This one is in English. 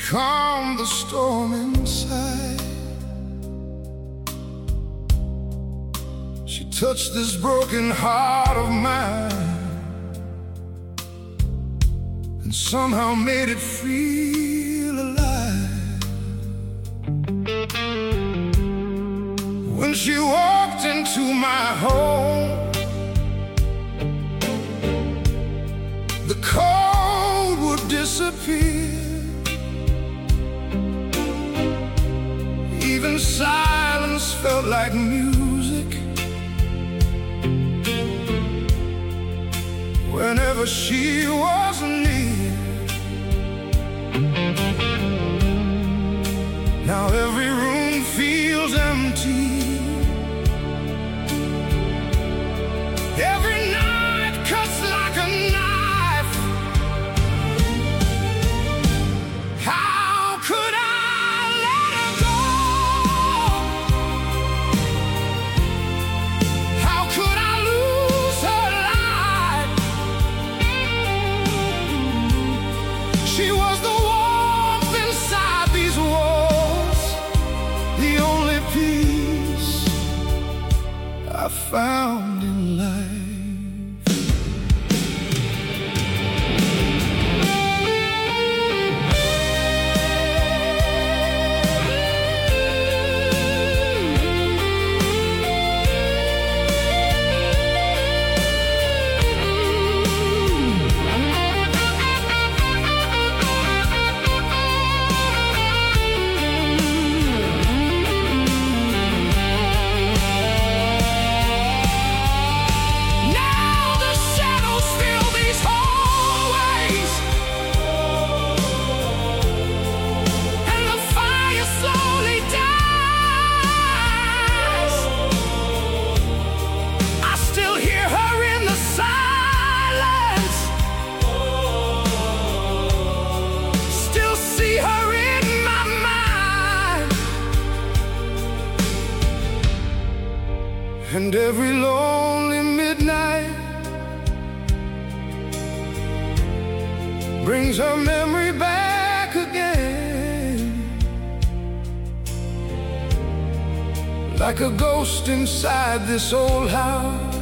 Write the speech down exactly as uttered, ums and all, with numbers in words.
calmed the storm inside. She touched this broken heart of mine and somehow made it feel alive. When she walked into my home, the cold would disappear. Even silence felt like music whenever she was near. Now every room feels empty. Every night cuts like a knife. How could I let her go? How could I lose her life? She was the warmth inside these walls, the only peace I found in life. And every lonely midnight brings her memory back again, like a ghost inside this old house.